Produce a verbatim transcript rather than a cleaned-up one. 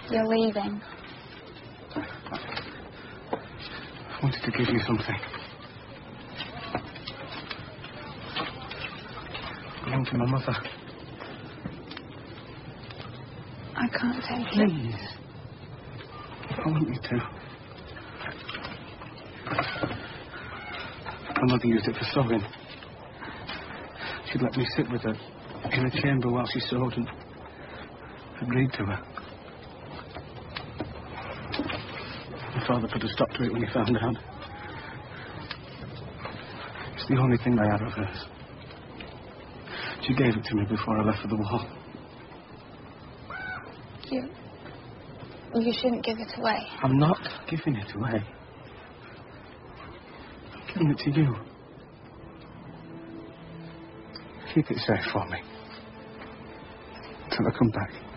You're leaving. I wanted to give you something. It belonged to my mother. I can't take it. Please. I want you to. My mother used it for sewing. She'd let me sit with her in a chamber while she sewed, and I'd read to her. My father put a stop to it when he found out. It's the only thing I had of hers. She gave it to me before I left for the war. You... You shouldn't give it away. I'm not giving it away. I'm giving it to you. Keep it safe for me. Until I come back.